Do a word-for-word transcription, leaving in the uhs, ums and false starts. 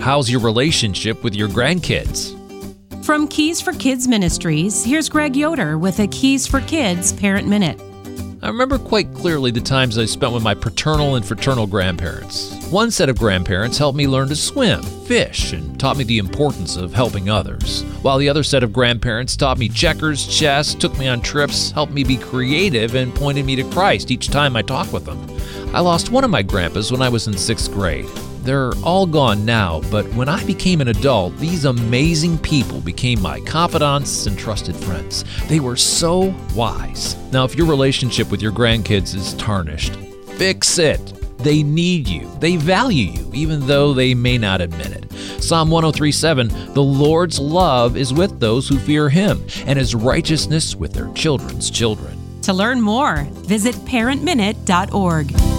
how's your relationship with your grandkids? From Keys for Kids Ministries, here's Greg Yoder with a Keys for Kids Parent Minute. I remember quite clearly the times I spent with my paternal and fraternal grandparents. One set of grandparents helped me learn to swim, fish, and taught me the importance of helping others, while the other set of grandparents taught me checkers, chess, took me on trips, helped me be creative, and pointed me to Christ each time I talked with them. I lost one of my grandpas when I was in sixth grade. They're all gone now, but when I became an adult, these amazing people became my confidants and trusted friends. They were so wise. Now, if your relationship with your grandkids is tarnished, fix it. They need you. They value you, even though they may not admit it. Psalm one oh three seven, the Lord's love is with those who fear him, and his righteousness with their children's children. To learn more, visit parent minute dot org.